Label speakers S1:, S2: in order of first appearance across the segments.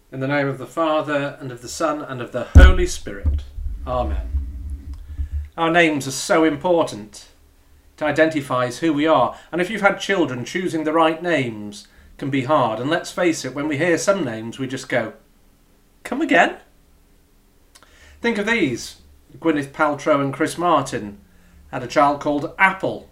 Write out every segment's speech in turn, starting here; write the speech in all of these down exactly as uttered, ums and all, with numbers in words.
S1: In the name of the Father, and of the Son, and of the Holy Spirit. Amen. Our names are so important. It identifies who we are. And if you've had children, choosing the right names can be hard. And let's face it, when we hear some names, we just go, come again? Think of these. Gwyneth Paltrow and Chris Martin had a child called Apple.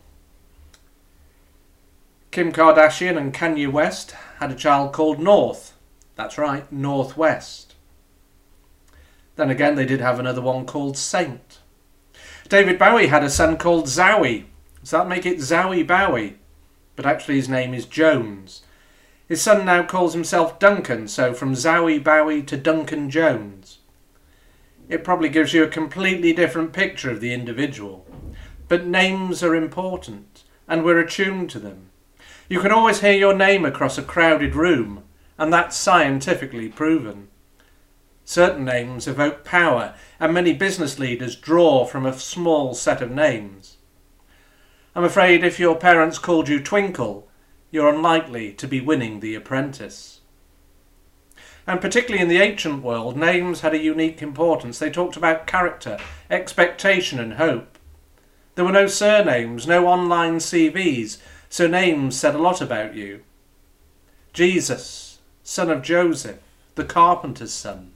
S1: Kim Kardashian and Kanye West had a child called North. That's right, Northwest. Then again, they did have another one called Saint. David Bowie had a son called Zowie. So that make it Zowie Bowie. But actually his name is Jones. His son now calls himself Duncan, so from Zowie Bowie to Duncan Jones. It probably gives you a completely different picture of the individual. But names are important, and we're attuned to them. You can always hear your name across a crowded room, and that's scientifically proven. Certain names evoke power, and many business leaders draw from a small set of names. I'm afraid if your parents called you Twinkle, you're unlikely to be winning The Apprentice. And particularly in the ancient world, names had a unique importance. They talked about character, expectation and hope. There were no surnames, no online C Vs, so names said a lot about you. Jesus, son of Joseph, the carpenter's son.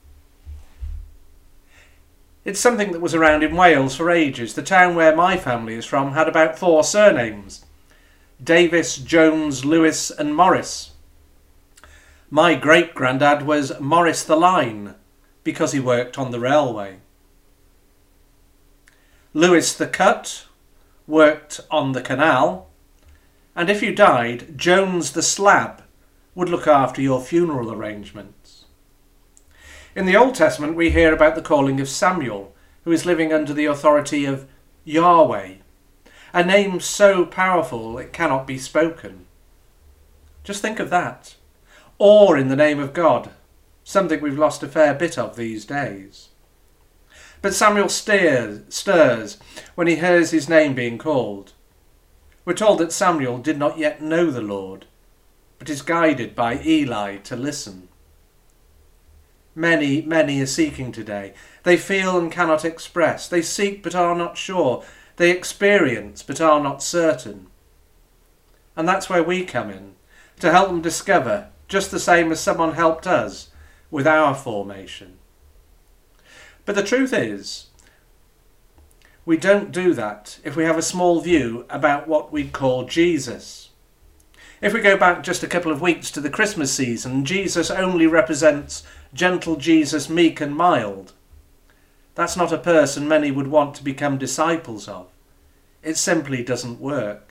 S1: It's something that was around in Wales for ages. The town where my family is from had about four surnames. Davis, Jones, Lewis and Morris. My great-granddad was Morris the Line because he worked on the railway. Lewis the Cut worked on the canal. And if you died, Jones the Slab would look after your funeral arrangements. In the Old Testament we hear about the calling of Samuel, who is living under the authority of Yahweh, a name so powerful it cannot be spoken. Just think of that. Or in the name of God, something we've lost a fair bit of these days. But Samuel stirs, stirs when he hears his name being called. We're told that Samuel did not yet know the Lord, but is guided by Eli to listen. Many, many are seeking today. They feel and cannot express. They seek but are not sure. They experience but are not certain. And that's where we come in, to help them discover, just the same as someone helped us with our formation. But the truth is, we don't do that if we have a small view about what we'd call Jesus. If we go back just a couple of weeks to the Christmas season, Jesus only represents gentle Jesus, meek and mild. That's not a person many would want to become disciples of. It simply doesn't work.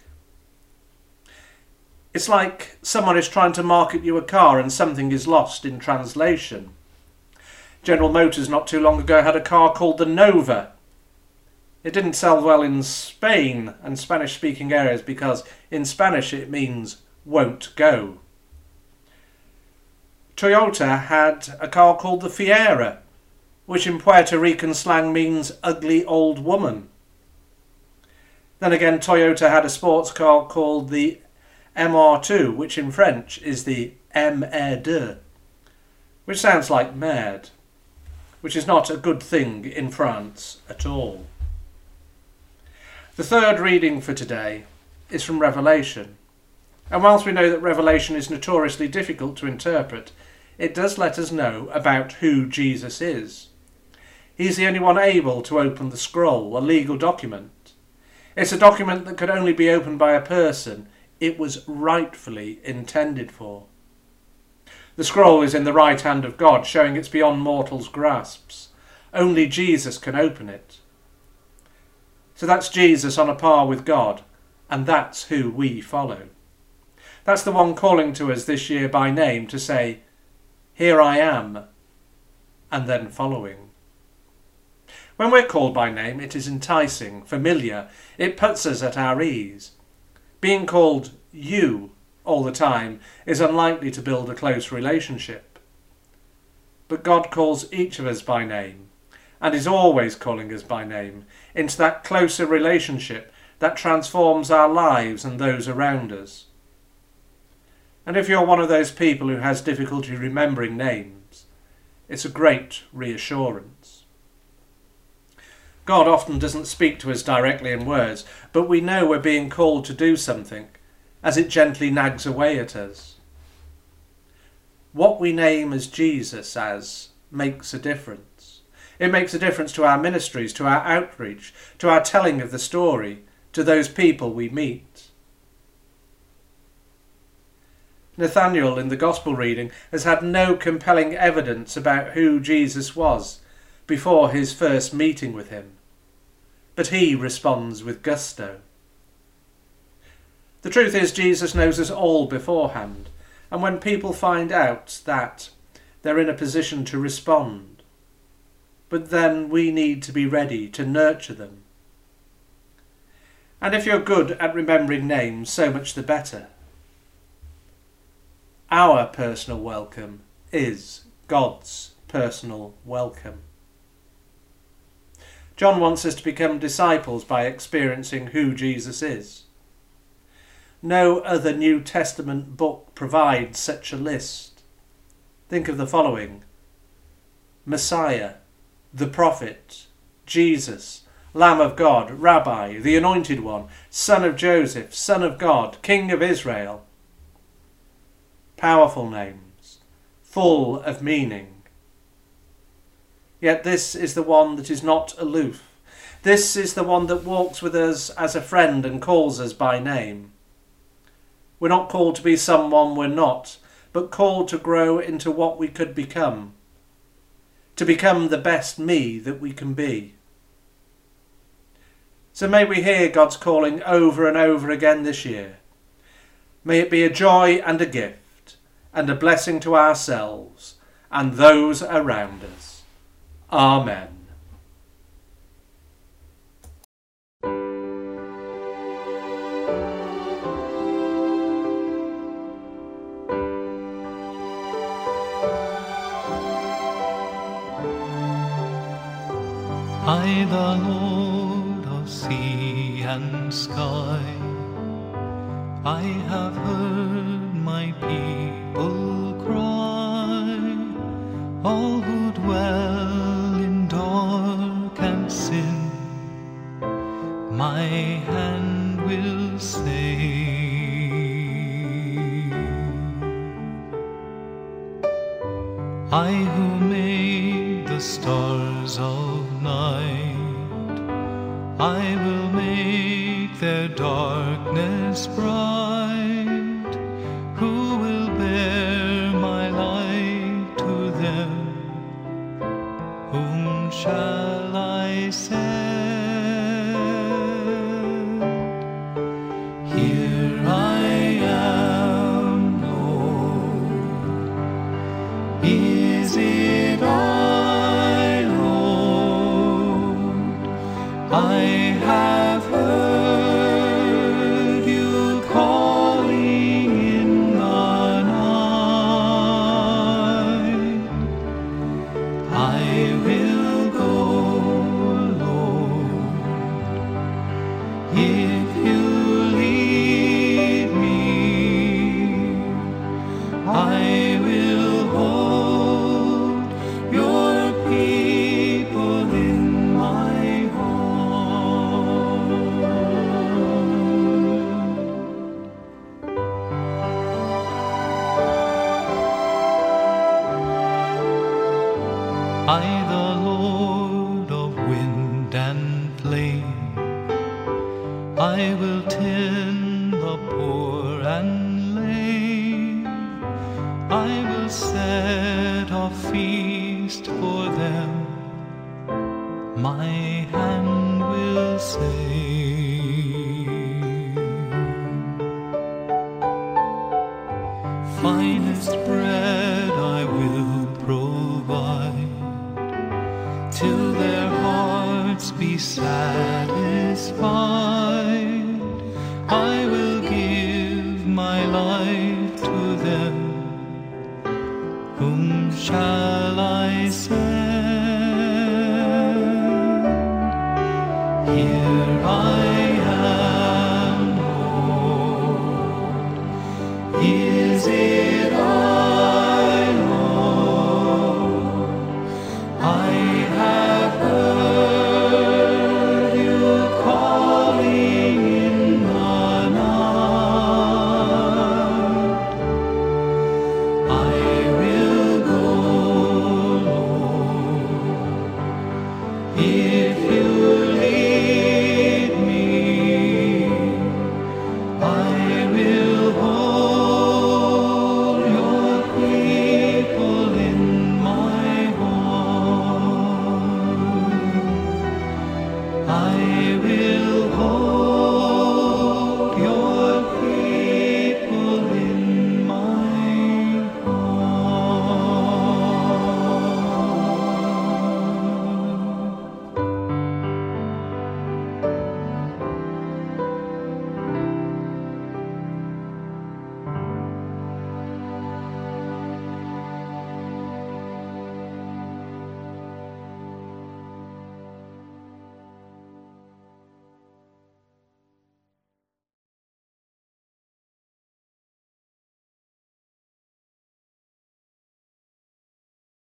S1: It's like someone is trying to market you a car and something is lost in translation. General Motors not too long ago had a car called the Nova. It didn't sell well in Spain and Spanish-speaking areas because in Spanish it means won't go. Toyota had a car called the Fiera, which in Puerto Rican slang means ugly old woman. Then again, Toyota had a sports car called the M R two, which in French is the M R deux, which sounds like mad, which is not a good thing in France at all. The third reading for today is from Revelation. And whilst we know that Revelation is notoriously difficult to interpret, it does let us know about who Jesus is. He's the only one able to open the scroll, a legal document. It's a document that could only be opened by a person it was rightfully intended for. The scroll is in the right hand of God, showing it's beyond mortals' grasps. Only Jesus can open it. So that's Jesus on a par with God, and that's who we follow. That's the one calling to us this year by name to say, here I am, and then following. When we're called by name, it is enticing, familiar. It puts us at our ease. Being called you all the time is unlikely to build a close relationship. But God calls each of us by name, and is always calling us by name, into that closer relationship that transforms our lives and those around us. And if you're one of those people who has difficulty remembering names, It's a great reassurance. God often doesn't speak to us directly in words, but we know we're being called to do something as it gently nags away at us. What we name as Jesus as makes a difference. It makes a difference to our ministries, to our outreach, to our telling of the story, to those people we meet. Nathanael in the Gospel reading has had no compelling evidence about who Jesus was before his first meeting with him, but he responds with gusto. The truth is, Jesus knows us all beforehand, and when people find out that, they're in a position to respond. But then we need to be ready to nurture them. And if you're good at remembering names, so much the better. Our personal welcome is God's personal welcome. John wants us to become disciples by experiencing who Jesus is. No other New Testament book provides such a list. Think of the following: Messiah, the Prophet, Jesus, Lamb of God, Rabbi, the Anointed One, Son of Joseph, Son of God, King of Israel. Powerful names, full of meaning. Yet this is the one that is not aloof. This is the one that walks with us as a friend and calls us by name. We're not called to be someone we're not, but called to grow into what we could become. To become the best me that we can be. So may we hear God's calling over and over again this year. May it be a joy and a gift, and a blessing to ourselves and those around us. Amen.
S2: I, the Lord of sea and sky, I have heard my people cry, all who dwell in dark and sin, my hand will save. I who made the stars of night, I will make their darkness bright. Who will bear my light to them? Whom shall I send? Here I am, Lord. Is it I, Lord? I have heard you calling in the night. I will go, Lord, if you lead me. I will hold your people in my heart. I, the Lord of wind and plain, I will tend the poor and lame. I will set a feast for them, my hand will save. Finest bread I will provide, till their hearts be satisfied. I will give my life to them. Whom shall I send? Here I am, Lord. Is it